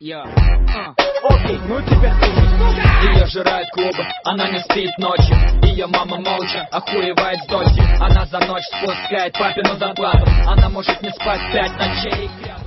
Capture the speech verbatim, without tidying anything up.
Я. А. Окей, ну теперь ты. Ее жирают клубы, она не спит ночью. Ее мама молча охуевает с дочью. Она за ночь спускает папину зарплату. Она может не спать пять ночей.